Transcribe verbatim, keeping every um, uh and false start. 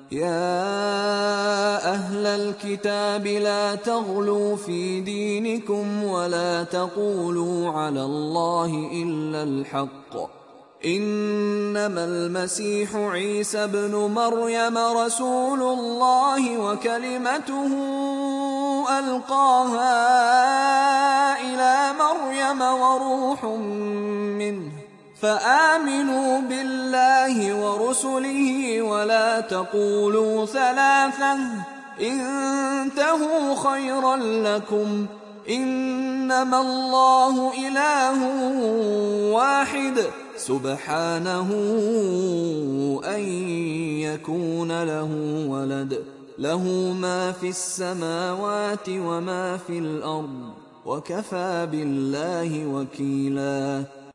يا أهل الكتاب لا تغلوا في دينكم ولا تقولوا على الله إلا الحق، إنما المسيح عيسى ابن مريم رسول الله وكلمته ألقاها إلى مريم وروح منه، فآمنوا بالله ورسله ولا تقولوا ثلاثة، انتهوا خيرا لكم، إنما الله إله واحد سبحانه أن يكون له ولد، له ما في السماوات وما في الأرض، وكفى بالله وكيلا.